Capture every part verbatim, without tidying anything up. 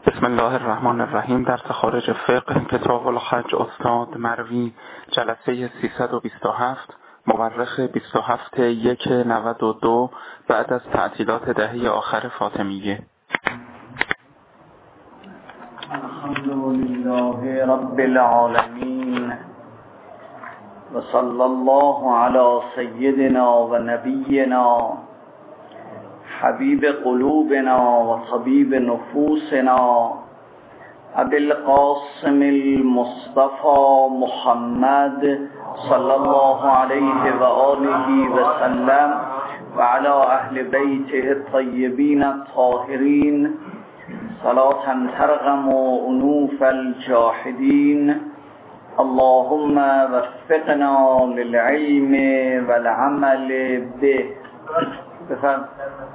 بسم الله الرحمن الرحیم. درس خارج فقه کتاب الحج استاد مروی، جلسه سیصد و بیست و هفت، مورخ بیست و هفت یک نود و دو بعد از تعطیلات دهه آخر فاطمیه. الحمدلله رب العالمین و صلی الله علی سیدنا و نبینا حبیب قلوبنا و طبیب نفوسنا ابی القاسم المصطفى محمد صلی الله علیه و آله و سلم و علی اهل بیته الطیبین الطاهرین صلاة ترغم انوف الجاحدین. اللهم وفقنا للعلم والعمل به. بفرم.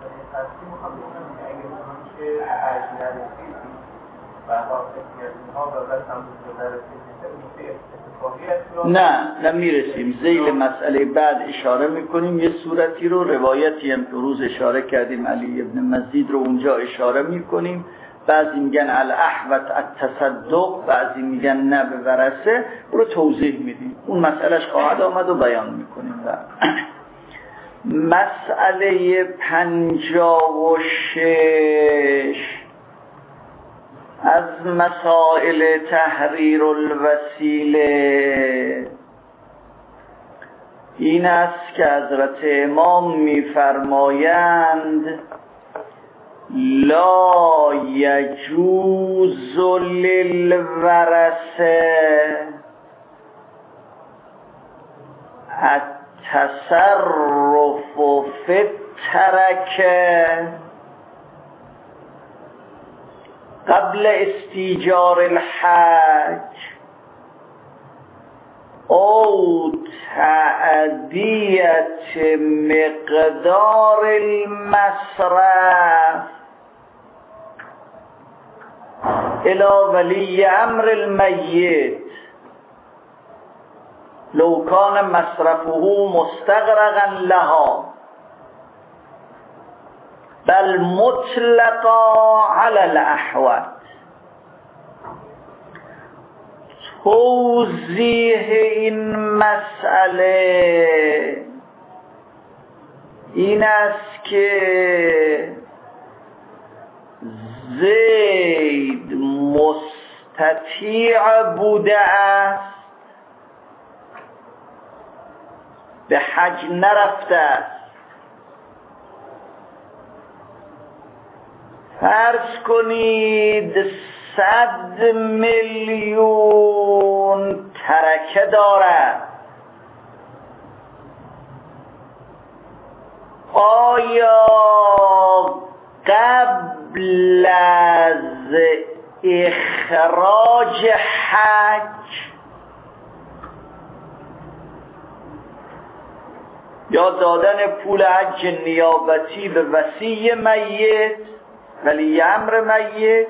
نه نمیرسیم. ذیل مسئله بعد اشاره میکنیم. یه صورتی رو، روایتی هم که روز اشاره کردیم علی ابن مزید رو اونجا اشاره میکنیم. بعضی میگن الاحوط التصدق، بعضی میگن نه به ورثه. رو توضیح میدیم، اون مسئلهش خواهد آمد و بیان میکنیم. مسئله پنجاه و شش از مسائل تحریر الوسیله این است که حضرت امام می‌فرمایند لا یجوز للورثه التصرف فی الترکه قبل استیجار الحج او تعدیت مقدار المصرف الی ولی امر المیت لو کان مصرفه مستغرقا لها بل مطلقا علی الاحوط. توضیح این مسئله این است که زید مستطیع بوده است، به حج نرفته است. فرض کنید صد میلیون ترکه دارد. آیا قبل از اخراج حج یا دادن پول حج نیابتی به وصی میت، ولی امر میت،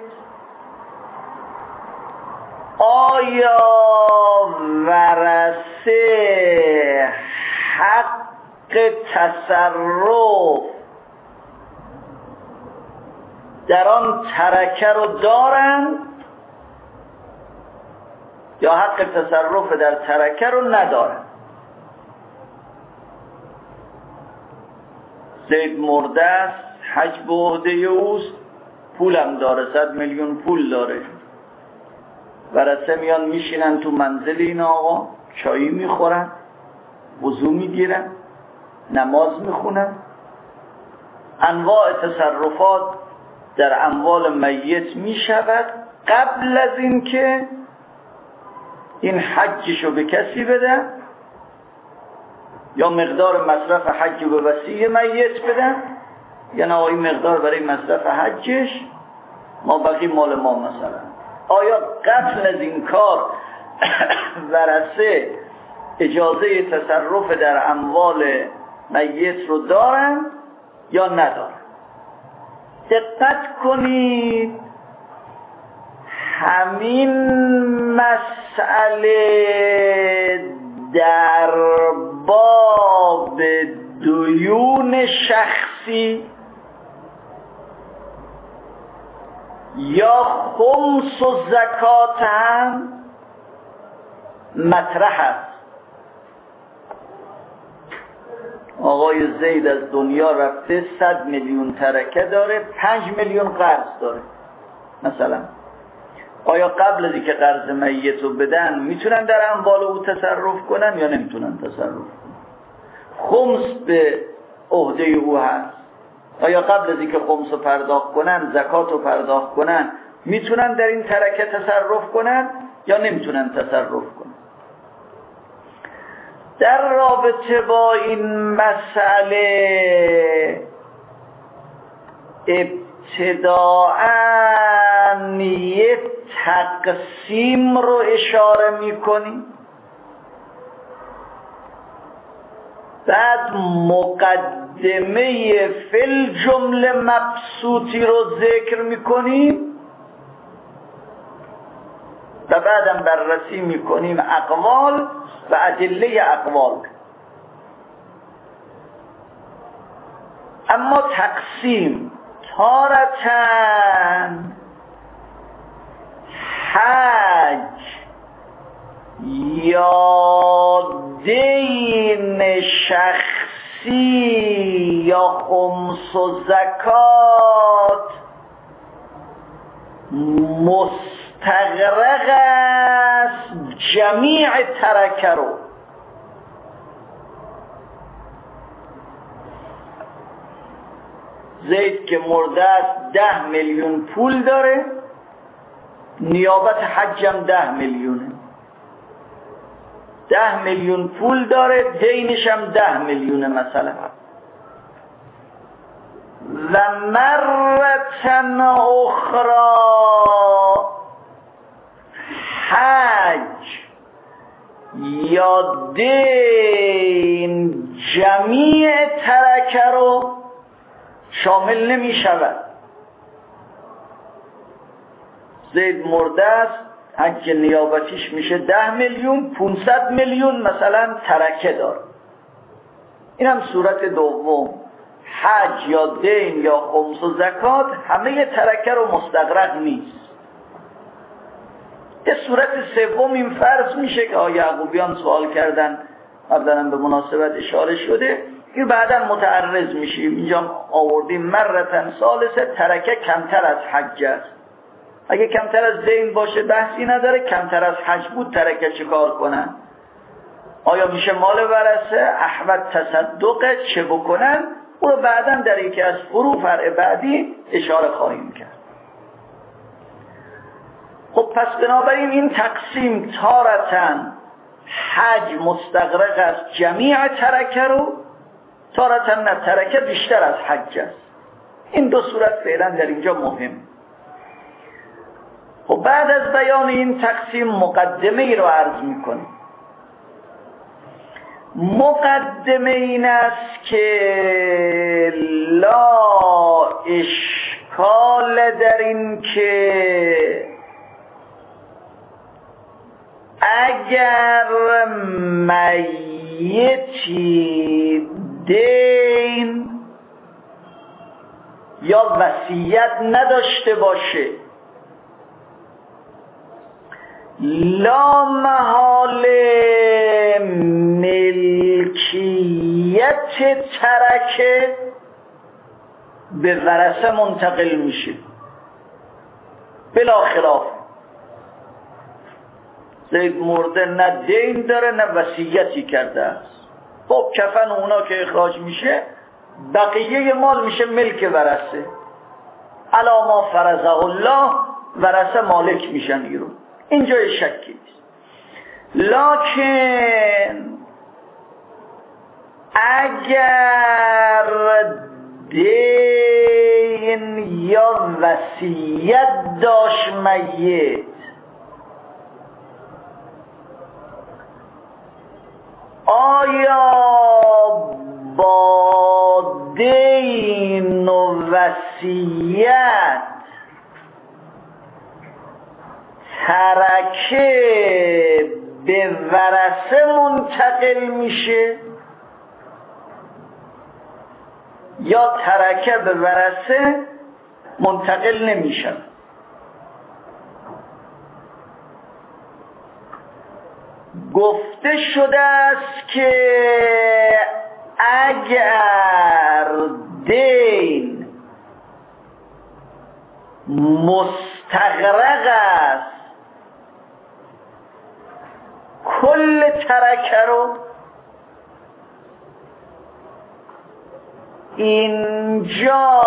آیا ورثه حق تصرف در آن ترکه رو دارند یا حق تصرف در ترکه رو ندارند؟ زید مرده است، حج به عهده اوست، پولم داره، صد میلیون پول داره. ورثه میان میشینن تو منزل این آقا، چایی میخورن، وضو میگیرن، نماز میخونن، انواع تصرفات در اموال میت میشود قبل از این که این حجشو به کسی بده یا مقدار مصرف حج به وصی میت بده، یا نه این مقدار برای مصرف حجش، ما بقی مال ما مثلا. آیا قبل از این کار ورثه اجازه تصرف در اموال میت رو دارن یا ندارن؟ دقت کنید، همین مسئله در باب دیون شخصی یا خمس و زکات هم مطرح است. آقای زید از دنیا رفته، صد میلیون ترکه داره، پنج میلیون قرض داره مثلا. آیا قبل از اینکه قرض میت رو بدن میتونن در اموال او تصرف کنن یا نمیتونن تصرف کنن؟ خمس به عهده او هست. آیا قبل از اینکه خمس رو پرداخت کنن، زکات رو پرداخت کنن، میتونن در این ترکه تصرف کنن یا نمیتونن تصرف کنن؟ در رابطه با این مسئله ابتداءً یه تقسیم رو اشاره میکنیم، بعد مقدمه فل جمله مبسوطی رو ذکر میکنیم و بعدم بررسی میکنیم اقوال و ادله اقوال. اما تقسیم تارتن حج یا دین شخصی یا خمس و زکات مستغرق است جمیع ترکه رو. زید که مرده است ده میلیون پول داره، نیابت حجم ده میلیونه، ده میلیون پول داره، دینش هم ده میلیونه مثلا. و مرتن اخرى حج یا دین جمیع ترکه رو شامل نمی شود. زید مرده است، حج نیابتیش میشه ده میلیون، پانصد میلیون مثلا ترکه دار. این هم صورت دوم. حج یا دین یا خمس و زکات همه ترکه رو مستغرق نیست. یه صورت سوم این فرض میشه که آقای یعقوبیان سوال کردن، قبلا به مناسبت اشاره شده، که بعدا متعرض میشیم. اینجا آوردیم مرتن ثالثه، ترکه کمتر از حج است. اگه کمتر از دین باشه بحثی نداره، کمتر از حج بود ترکه چیکار کنن؟ آیا میشه مال ورثه؟ احمد تصدقه چه بکنن؟ او رو بعدا در یکی از فرو فرع بعدی اشاره خواهیم کرد. خب پس بنابراین این تقسیم تارتن حج مستغرق از جمیع ترکه رو، تارتن نه ترکه بیشتر از حج است. این دو صورت فعلا در اینجا مهم. خب بعد از بیان این تقسیم مقدمه ای رو عرض میکنیم. مقدمه این است که لا اشکال در این که اگر میتی دین یا وصیت نداشته باشه، لا محاله ملکیت ترکه به ورثه منتقل میشه بلا خلاف. زید مرده نه دین داره نه وصیتی کرده است. خب کفن اونا که اخراج میشه، بقیه مال میشه ملک ورثه. الا ما فرضه الله، ورثه مالک میشن ایرون. اینجا شکی نیست. لکن اگر دین یا وصیت داشت میت، آیا با دین و وصیت ترکه به ورثه منتقل میشه یا ترکه به ورثه منتقل نمیشه؟ گفته شده است که اگر دین مستغرق است کل ترکه رو، اینجا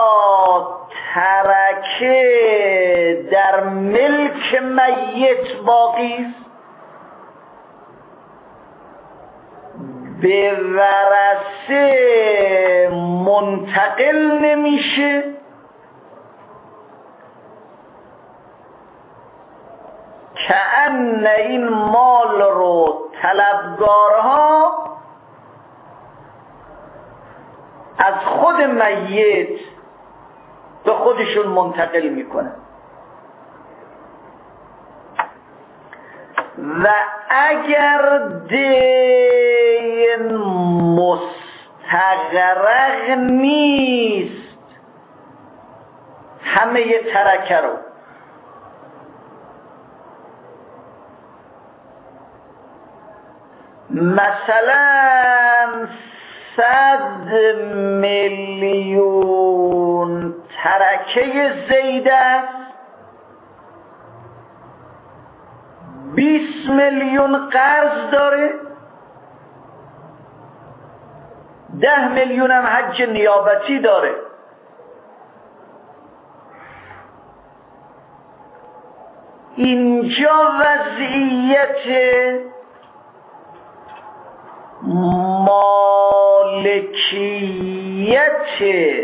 ترکه در ملک میت باقی است، به ورثه منتقل نمیشه، کأن این مال رو طلبگارها از خود میت به خودشون منتقل میکنه. و اگر دین مستغرق نیست همه ی ترکه رو، مثلا صد میلیون ترکه زید است، بیست میلیون قرض داره، ده میلیون هم حج نیابتی داره. اینجا وضعیت مالکیت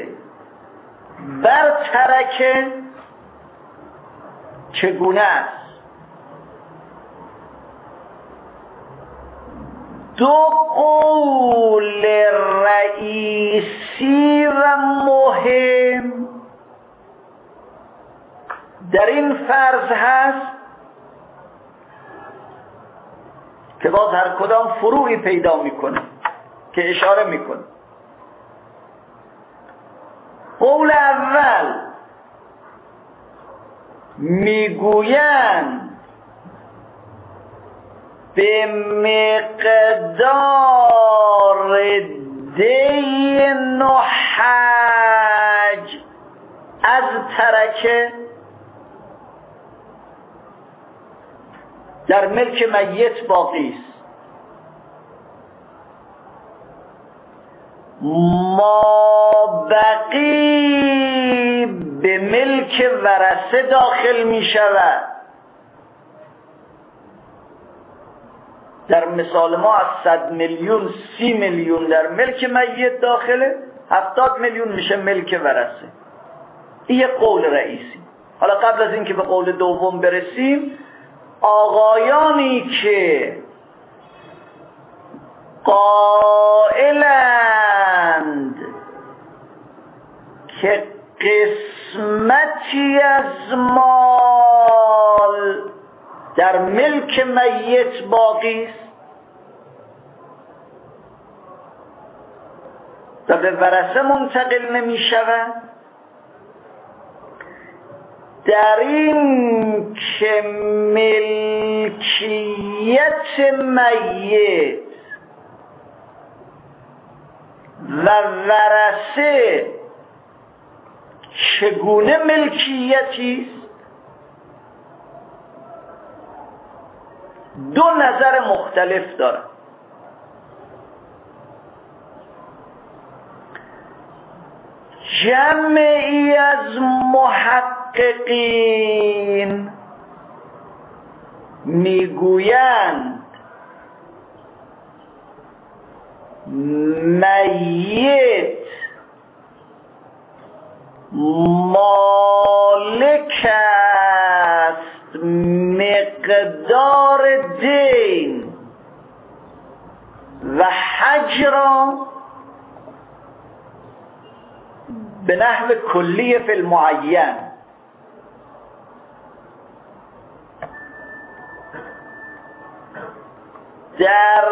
بر ترکه چگونه است؟ دو قول رئیسی و مهم در این فرض هست که باز هر کدام فروعی پیدا میکنه که اشاره میکنه. قول اول میگویند به مقدار دین و حج از ترکه در ملک میت باقی است، ما بقی به ملک ورثه داخل می شود. در مثال ما از صد میلیون سی میلیون در ملک میت داخله، هفتاد میلیون میشه ملک ورثه. این یک قول رئیسی. حالا قبل از اینکه به قول دوم برسیم، آقایانی که قائلند که قسمتی از مال در ملک میت باقی است و به ورثه منتقل نمی شود، در این که ملکیت میت و ورثه چگونه ملکیتی است، دو نظر مختلف دارد. جمعی از محققین میگویند میت مالک است مقدار دین و حج را به نحو کلی فی المعین. در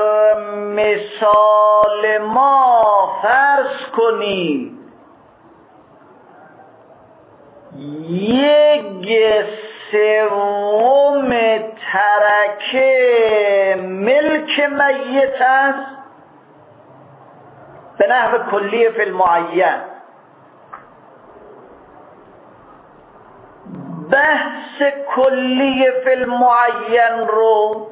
مثال ما فرض کنید یک سوم ترکه ملک میت است به نحو کلیه فی المعین. بحث کلیه فی المعین رو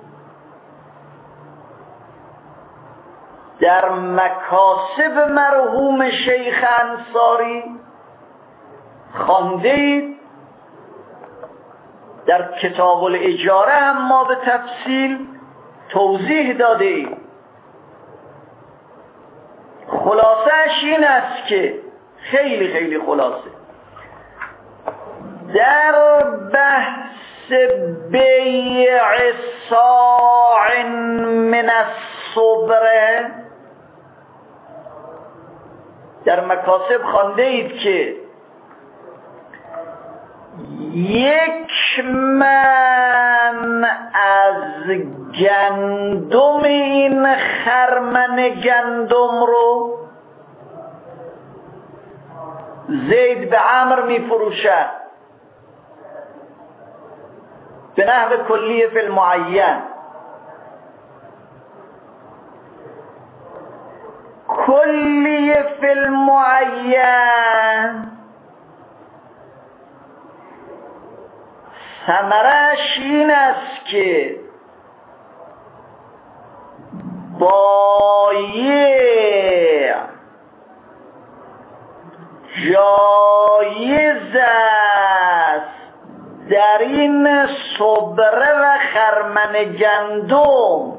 در مکاسب مرحوم شیخ انصاری خواندید، در کتاب الاجاره هم ما به تفصیل توضیح داده ایم. خلاصه‌اش این است که خیلی خیلی خلاصه در بحث بیع صاع من الصبر در مکاسب خوانده اید که یک من از گندم این خرمن گندم رو زید به عمرو می فروشد به نحو کلیه فی المعین. کلیه فی المعین ثمرش این است که بایع جایز است در این صبره و خرمن گندم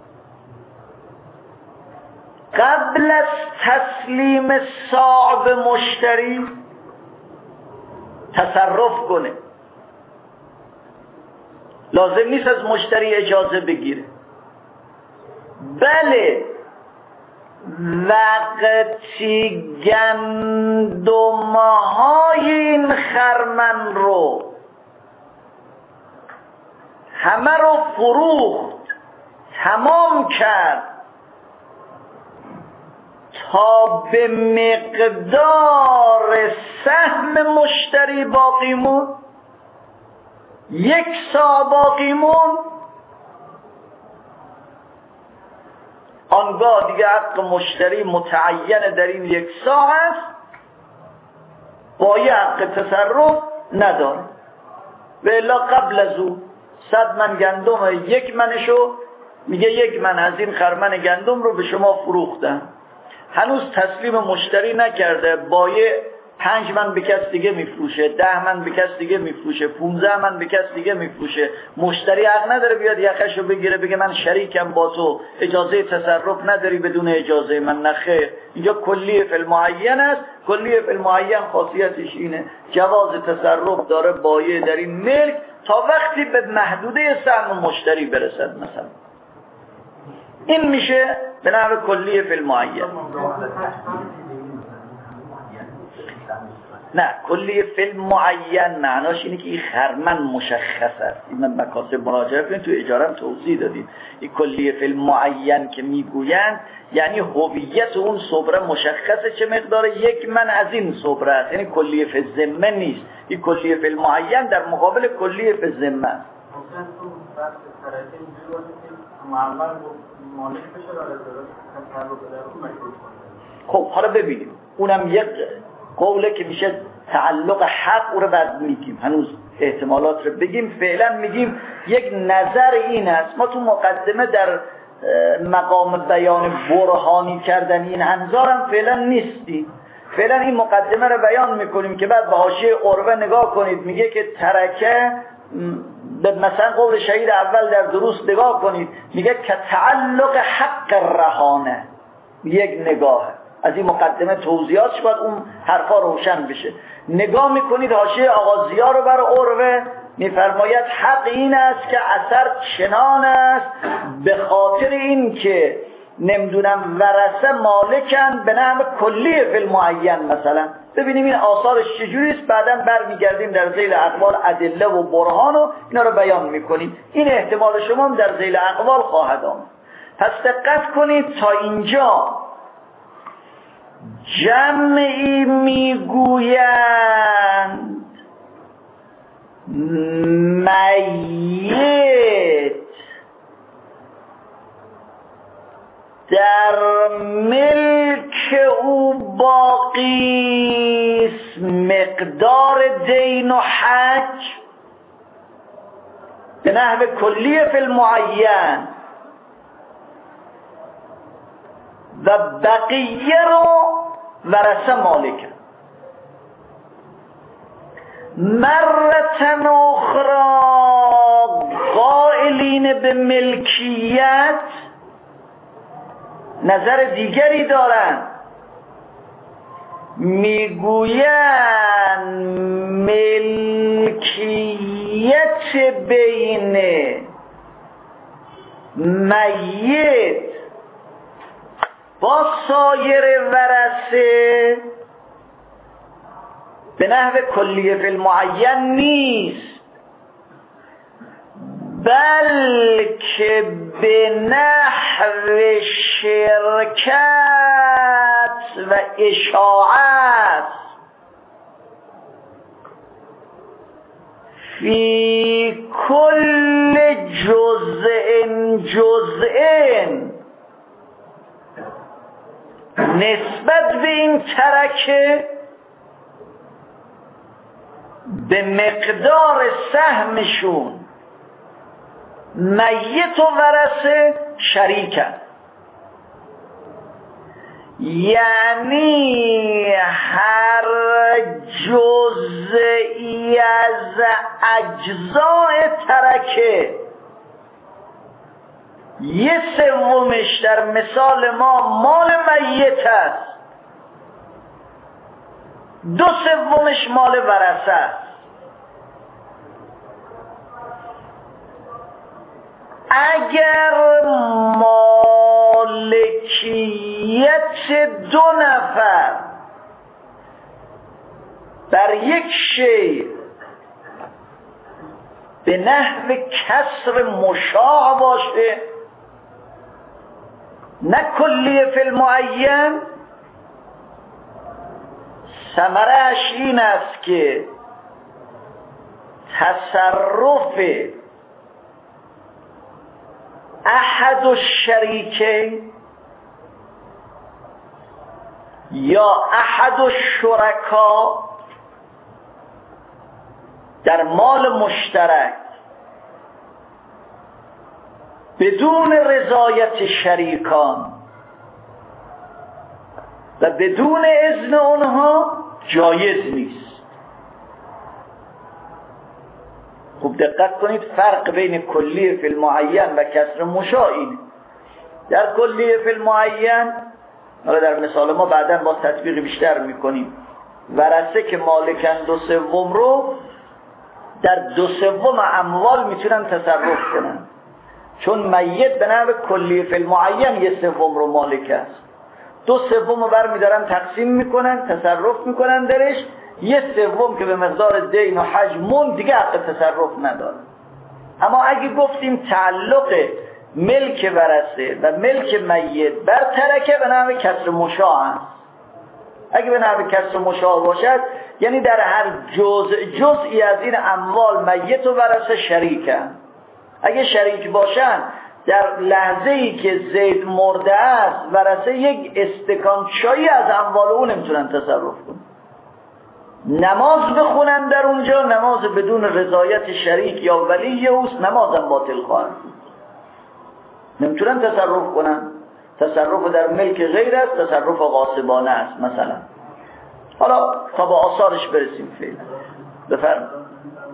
قبل از تسلیم صاع به مشتری تصرف کنه. لازم نیست از مشتری اجازه بگیره، بله وقتی گندم‌های این خرمن رو همه رو فروخت تمام کرد تا به مقدار سهم مشتری باقی موند، یک سا باقی موند، آنگاه دیگه حق مشتری متعین در این یک سا است، بایع حق تصرف نداره. و الا قبل از او صد من گندم یک منشو میگه یک من از این خرمن گندم رو به شما فروختم، هنوز تسلیم مشتری نکرده، بایع پنج من به کس دیگه میفروشه، ده من به کس دیگه میفروشه، پونزه من به کس دیگه میفروشه. مشتری حق نداره بیاد یخشو بگیره بگه من شریکم با تو، اجازه تصرف نداری بدون اجازه من. نخیر، اینجا کلیه فی المعین است. کلیه فی المعین خاصیتش اینه جواز تصرف داره بایع در این ملک تا وقتی به محدوده سهم مشتری برسد. مثلا این میشه به نحو کلیه فی المعین. نه، کلیه فی المعین معناش اینه که این خرمن مشخص است. این من مکاسب مراجعه کنید تو اجاره هم توضیح دادیم. این کلیه فی المعین که میگویند یعنی هویت اون صبره مشخصه، چه مقدار یک من از این صبره است، یعنی کلیه فی الذمه نیست. این کلیه فی المعین در مقابل کلیه فی الذمه است. خب حالا ببینیم، اونم یک قوله که میشه تعلق حق، او رو بعد میگیم، هنوز احتمالات رو بگیم. فعلا میگیم یک نظر این است. ما تو مقدمه در مقام بیان برهانی کردن این انظار هم فعلا نیستیم. فعلا این مقدمه رو بیان میکنیم که بعد به حاشیه عروه نگاه کنید، میگه که ترکه به مثلا قول شهید اول در دروس نگاه کنید، میگه که تعلق حق رهانه، یک نگاه از این مقدمه توضیحاتش باید اون حرفا روشن بشه. نگاه میکنید حاشیه آقا ضیا رو بر عروه، میفرماید حق این است که اثر چنان است به خاطر این که نمیدونم ورثه مالکن به نحو کلیه فی المعین. مثلا ببینیم این آثارش چجوری است، بعداً برمیگردیم در ذیل اقوال ادله و برهان و اینا رو بیان میکنیم. این احتمال شما هم در ذیل اقوال خواهد آمد. پس دقت کنید تا اینجا جمعی میگویند میت باقی مقدار دین و حج به نحو کلی فی المعین و بقیه رو ورثه مالکن. مرتن اخرى قائلین به ملکیت نظر دیگری دارن، میگوین ملکیت بین میت با سایر ورثه به نحو کلیه فی المعین نیست، بلکه به نحو شرکت و اشاعت فی کل جزء جزء نسبت به این ترکه به مقدار سهمشون میت و ورثه شریکن. یعنی هر جزئی از اجزای ترکه یه سومش در مثال ما مال میت است، دو سومش مال ورثه است. اگر مالکیت دو نفر بر یک شیء به نحو کسر مشاع باشه، نه کلیه فی المعین، ثمره‌اش این است که تصرف احد الشریکین یا احد الشرکا در مال مشترک بدون رضایت شریکان و بدون اذن اونها جایز نیست. خوب دقت کنید، فرق بین کلیه فی المعین و کسر مشاع اینه. در کلیه فی المعین، حالا در مثال ما بعداً با تطبیق بیشتر میکنیم، ورثه که مالکن دو سوم رو در دو سوم اموال میتونن تصرف کنن، چون میت به نحو کلیه فی المعین یه سوم رو مالک است، دو سوم رو برمیدارن تقسیم میکنن، تصرف میکنن درش، یه سوم که به مقدار دین و حجمون دیگه حق تصرف نداره. اما اگه گفتیم تعلق ملک ورثه و ملک میت بر ترکه به نحو کسر مشاع است. اگه به نحو کسر مشاع باشد یعنی در هر جزء جزئی از این اموال میت و ورثه شریکن. اگه شریک باشن در لحظه ای که زید مرده است ورثه یک استکان چایی از اموال اون نمیتونن تصرف کنن. نماز بخونن در اونجا، نماز بدون رضایت شریک یا ولی اوست، نمازم باطل خواهد بود. نمیتونن تصرف کنن. تصرف در ملک غیر است، تصرف غاصبانه است مثلا. حالا تا با آثارش برسیم فعلا. بفرمایید.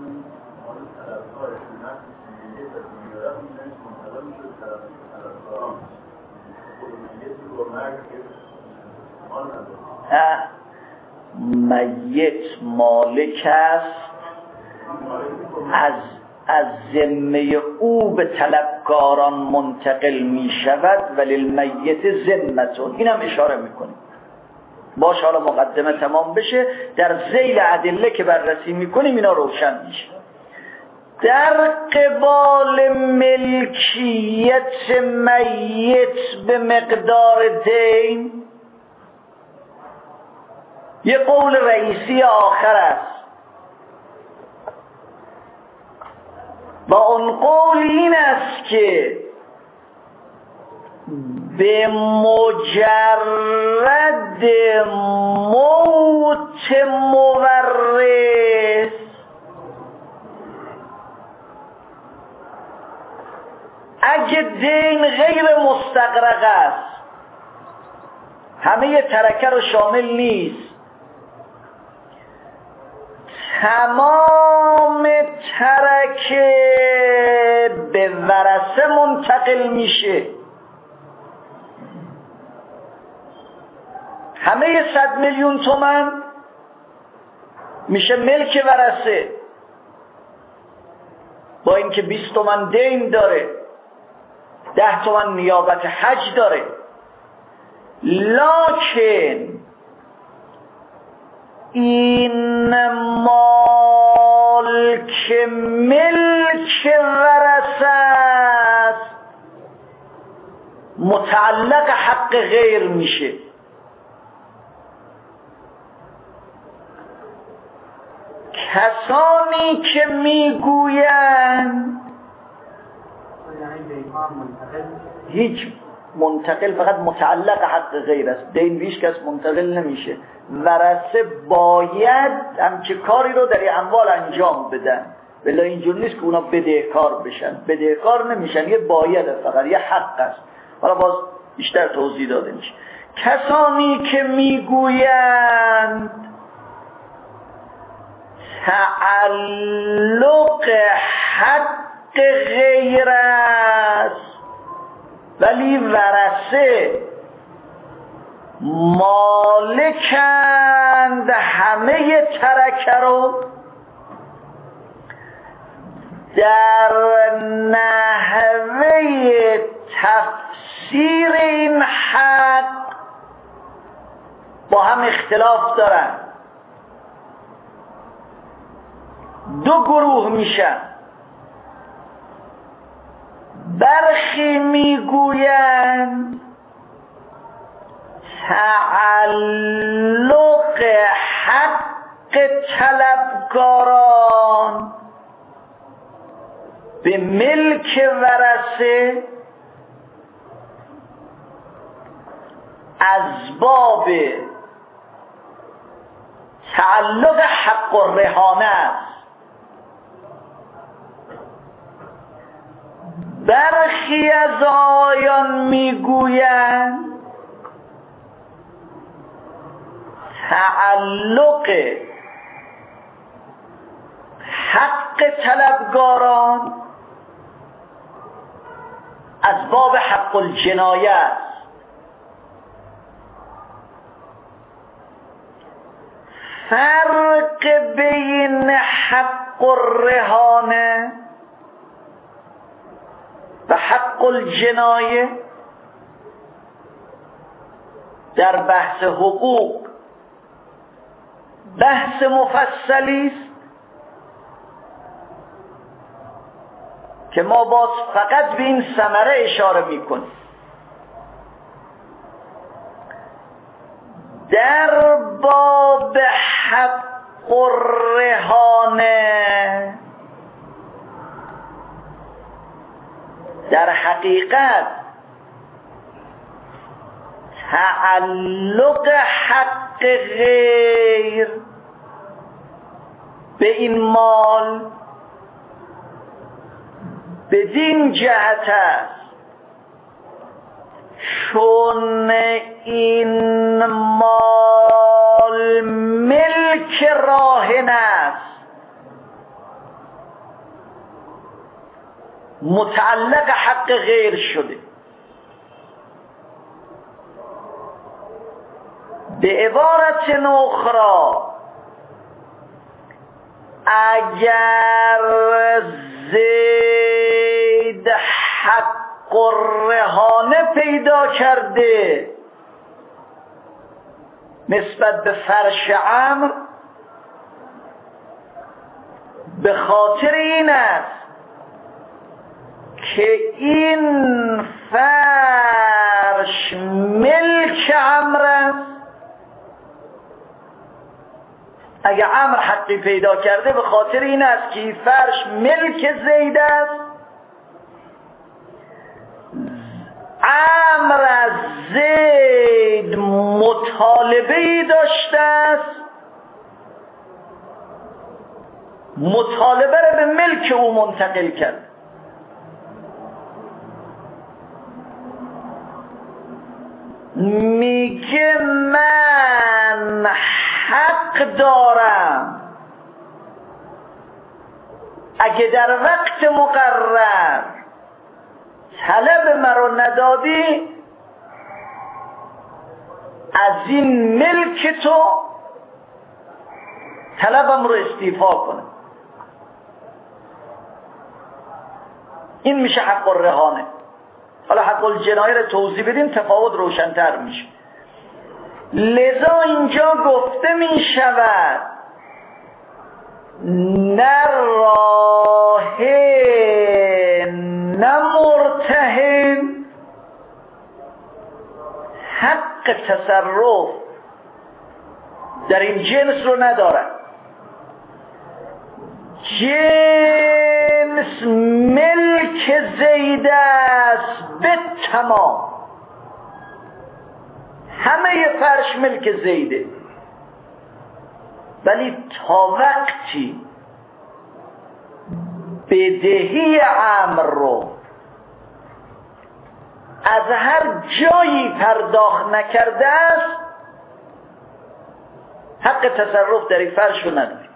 میت مالک است از از ذمه او به طلبکاران منتقل می شود، ولی المیت ذمتون. اینم اشاره میکنیم. باش حالا مقدمه تمام بشه، در ذیل ادله که بررسی میکنیم اینا روشن میشه. در قبال ملکیت میت به مقدار دین یه قول رئیسی آخر است و اون قول این است که به مجرد موت مورث اگه دین غیر مستغرق است، همه ترکه رو شامل نیست، تمام ترکه به ورثه منتقل میشه. همه صد میلیون تومان میشه ملک ورثه، با اینکه بیست تومان دین داره، ده تومان نیابت حج داره، لکن این مال که ملک ورثه است متعلق حق غیر میشه. کسانی که میگویند هیچ منتقل، فقط متعلق حق غیر است، دین بیش کس منتقل نمیشه. ورثه باید همچه کاری رو در این اموال انجام بدن، ولی اینجور نیست که اونا بدهکار بشن. بدهکار نمیشن، یه باید، فقط یه حق است. حالا باز بیشتر توضیح داده میشه. کسانی که میگویند تعلق حق غیر است ولی ورثه مالکند همه ترکه رو، در نحوه تفسیر این حق با هم اختلاف دارن. دو گروه میشن. برخی میگویند تعلق حق طلبکاران به ملک ورثه اسباب تعلق حق الرهانه است. برخی از آیان میگویند تعلق حق طلبگاران اسباب حق الجنایه است. فرق بین حق الرهانه و حق الجنایه در بحث حقوق بحث مفصلی است که ما باز فقط به این ثمره اشاره میکنیم. در باب حق الرهانه در حقیقت تعلق حق غیر به این مال بدین جهت است چون این مال ملک راهن است، متعلق حق غیر شده. به عبارت اخرى اگر زید حق الرهانه پیدا کرده نسبت به فرش عمرو، به خاطر این است که این فرش ملک عمرو است. اگه عمرو حقی پیدا کرده به خاطر این است که این فرش ملک زید است. عمرو از زید مطالبه داشته است، مطالبه را به ملک او منتقل کرد. میگه من حق دارم اگه در وقت مقرر طلب مرا ندادی از این ملک تو طلبم رو استیفا کنم. این میشه حق الرهانه. حالا حق الجنایه رو توضیح بدیم تفاوت روشن‌تر میشه. لذا اینجا گفته می شود نه راه نه مرتهن حق تصرف در این جنس رو ندارد. جنس ملک زید است به تمام، همه فرش ملک زیده، ولی تا وقتی بدهی عمرو رو از هر جایی پرداخت نکرده است حق تصرف در این فرش رو نداره.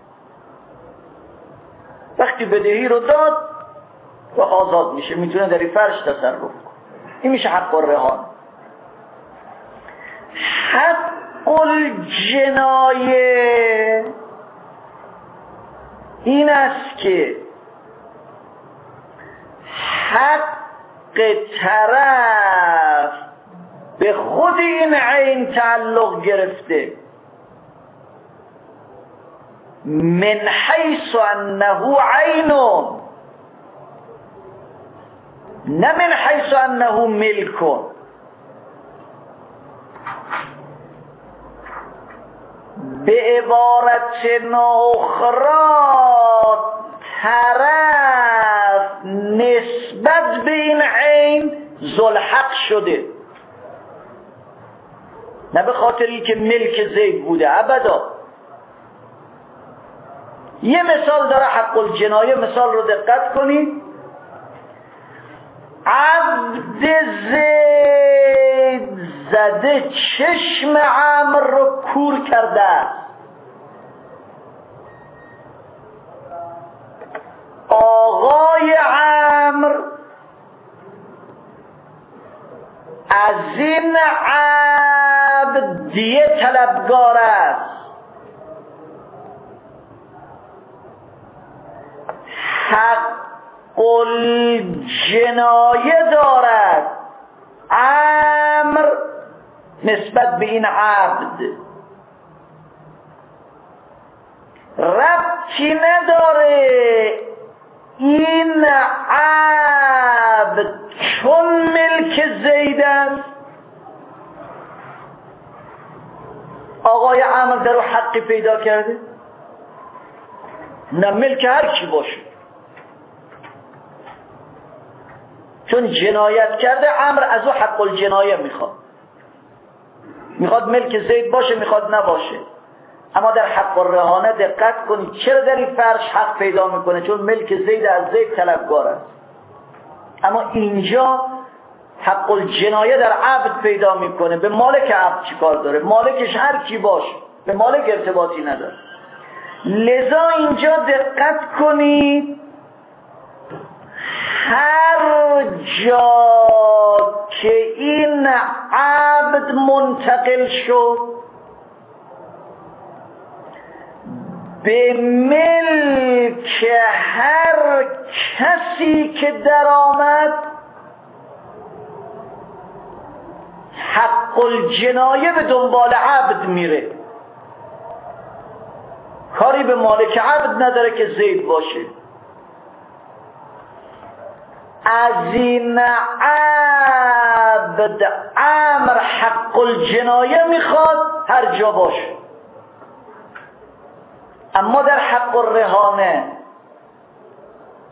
وقتی بدهی رو داد و آزاد میشه، میتونه در این فرش تصرف کنه. این میشه حق الرهان. حق الجنایه این است که حق طرف به خود این عین تعلق گرفته، من حیث انه عین، نه من حیث انه ملک. به عبارت اخرى طرف نسبت به این عین ذوالحق شده، نه به خاطری که ملک زید بوده، ابدا. یه مثال داره حق الجنایه، مثال رو دقت کنید. عبد زید زده چشم عمرو رو کور کرده است. آقای عمرو از این عبد دیه طلبگار است. حق الجنایه دارد عمرو نسبت به این عبد، ربطی نداره این عبد چون ملک زید است آقای عمرو در او حقی پیدا کرده، نه ملک هر کی باشه، چون جنایت کرده عمرو از او حق الجنایه میخواد، میخواد ملک زید باشه میخواد نباشه. اما در حق الرهانه دقت کنید چرا در این فرش حق پیدا میکنه؟ چون ملک زید از زید طلبگار است. اما اینجا حق الجنایه در عبد پیدا میکنه. به مالک عبد چی کار داره؟ مالکش هر کی باشه، به مالک ارتباطی نداره. لذا اینجا دقت کنید هر جا که این عبد منتقل شد به ملک هر کسی که در آمد حق الجنایه به دنبال عبد میره، کاری به مالک عبد نداره که زید باشه. از این عبد عمرو حق الجنایه میخواد هر جا باشه. اما در حق الرهانه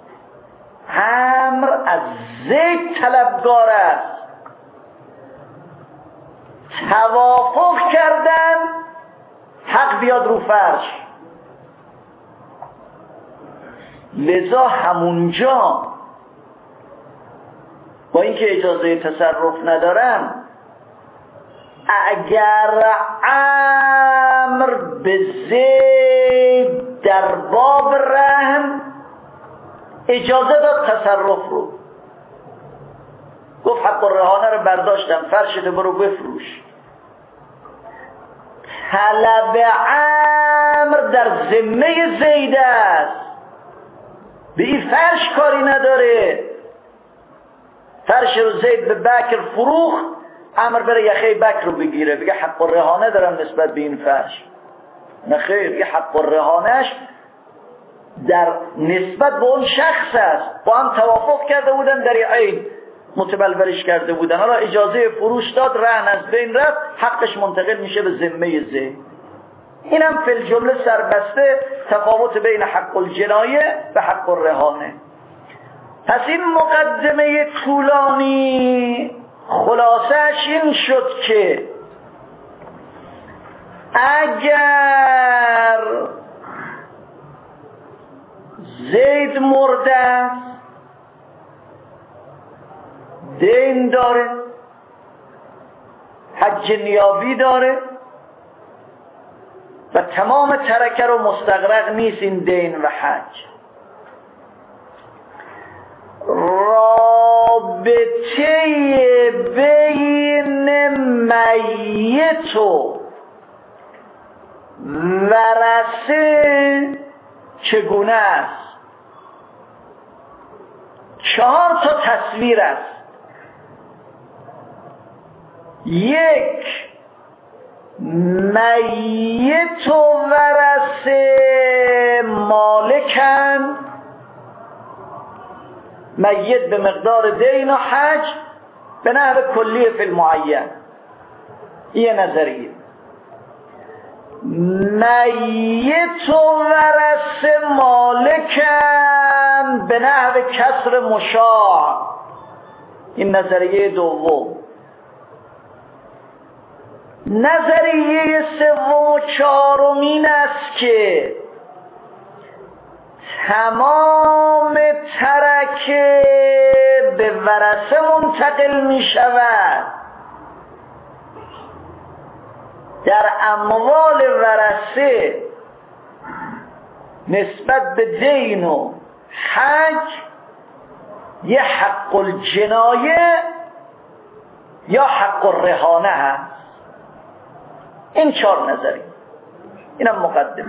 عمرو از زید طلبگار است، توافق کردن حق بیاد رو فرش. لذا همونجا با اینکه اجازه تصرف ندارن، اگر امر به زید در باب رهن اجازه داد تصرف رو، گفت حق الرهانه رو برداشتم، فرشت برو بفروش. طلب امر در ذمه زید است، به این فرش کاری نداره. فرش رو زید به بکر فروخت، امر بره یخه بکر رو بگیره، بگه حق الرهانه دارم نسبت به این فرش. نه خیر، یه حق الرهانهش در نسبت به اون شخص است. با هم توافق کرده بودن، در عین متبلورش کرده بودن، حالا اجازه فروش داد، رهن از بین رفت، حقش منتقل میشه به ذمه زید. اینم فی الجمله سربسته تفاوت بین حق الجنایه و حق الرهانه. پس این مقدمه طولانی خلاصش این شد که اگر زید مرده است، دین داره، حج نیابی داره و تمام ترکه رو مستغرق نیست این دین و حج، رابطه بین میت و ورثه چگونه است؟ چهار تا تصویر است. یک، میت و ورثه مالکن، میت به مقدار دین و حج به نحو کلیه فی المعین، یه نظریه. میت و ورثه مالکن به نحو کسر مشاع، این نظریه دوم. نظریه سوم و چهارم این است که تمام ترکه به ورثه منتقل می شود. در اموال ورثه نسبت به دین و حج یه حق الجنایه یا حق الرهانه هست. این چهار نظری، اینم مقدمه.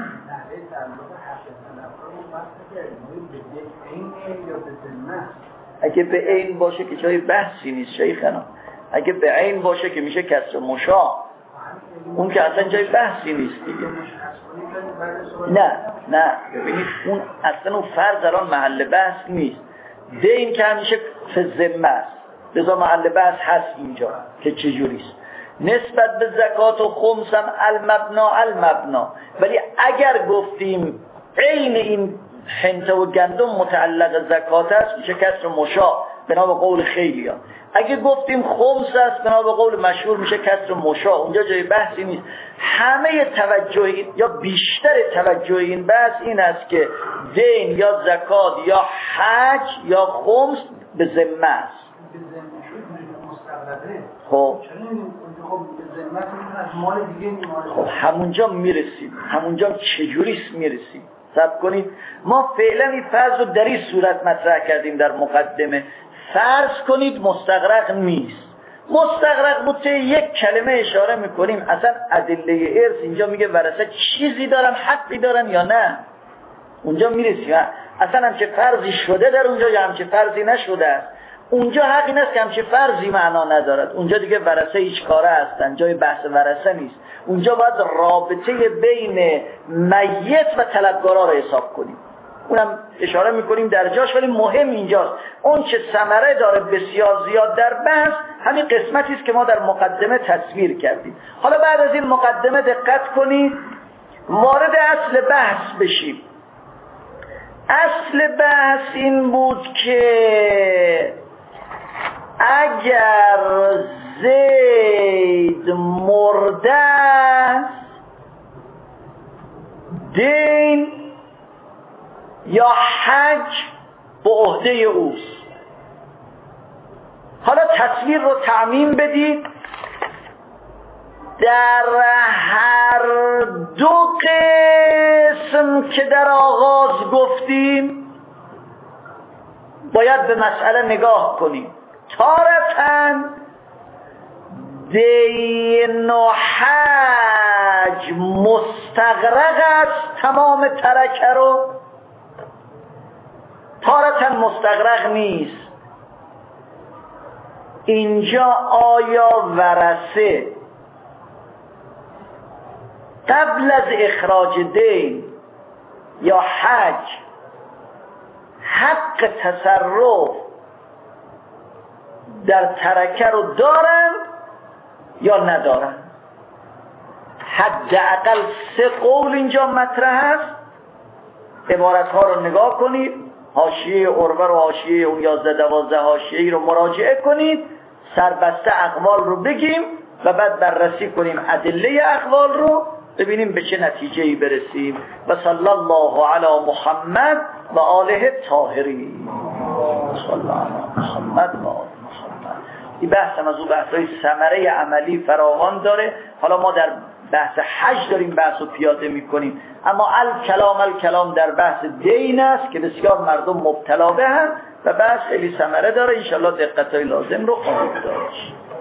اگه به عین باشه که جای بحثی نیست شیخنا، اگه به عین باشه که میشه کسر مشاع، اون که اصلا جای بحثی نیست دیگه. نه نه ببینید اون اصلا اون فرض الان محل بحث نیست. دین که همیشه فزمه است، لذا محل بحث هست اینجا که چجوریست. نسبت به زکات و خمس هم المبنا المبنا، ولی اگر گفتیم عین این حنطه و گندم متعلق زکات است میشه کسر مشاع بنا به قول خیلی ها. اگه گفتیم خمس است بنا به قول مشهور میشه کسر مشاع، اونجا جای بحثی نیست. همه توجه یا بیشتر توجه این بحث این است که دین یا زکات یا حج یا خمس به ذمه است. خب خب همونجا میرسیم، همونجا چجوریست میرسیم. صبر کنید، ما فعلا این فرض رو در این صورت مطرح کردیم در مقدمه. فرض کنید مستغرق نیست، مستغرق بود که یک کلمه اشاره میکنیم اصلا ادله ارث اینجا میگه ورثه چیزی دارن، حقی دارن یا نه، اونجا میرسیم. اصلا همچه فرضی شده در اونجا یا همچه فرضی نشده است. اونجا حق این است که همچه فرضی معنا ندارد. اونجا دیگه ورثه هیچ کاره هستن، جای بحث ورثه نیست. اونجا باید رابطه بین میت و طلبگارا رو حساب کنیم، اونم اشاره میکنیم در جاش، ولی مهم اینجاست. اون چه ثمره داره بسیار زیاد در بحث همین قسمتی است که ما در مقدمه تصویر کردیم. حالا بعد از این مقدمه دقت کنید، وارد اصل بحث بشیم. اصل بحث این بود که اگر زید مرده است، دین یا حج به عهده اوست. حالا تصویر رو تعمیم بدید، در هر دو قسم که در آغاز گفتیم باید به مسئله نگاه کنیم. تارتاً دین و حج مستغرق است تمام ترکه رو، تارتاً مستغرق نیست. اینجا آیا ورثه قبل از اخراج دین یا حج حق تصرف در ترکه رو دارن یا ندارن؟ حداقل سه قول اینجا مطرح است. عبارت ها رو نگاه کنید، حاشیه عروه و حاشیه اون یازده دوازده حاشیه‌ای رو مراجعه کنید، سربسته اقوال رو بگیم و بعد بررسی کنیم ادله اقوال رو، ببینیم به چه نتیجه‌ای برسیم. و صلی الله علی محمد و آله الطاهرین. صلی الله علی محمد و آله محمد. این بحث هم از اون بحث‌های ثمره عملی فراوان داره. حالا ما در بحث حج داریم بحث رو پیاده می‌کنیم، اما الکلام الکلام در بحث دین است که بسیار مردم مبتلا به هم و بحث خیلی ثمره داره. انشالله دقت‌های لازم رو خواهید داشت.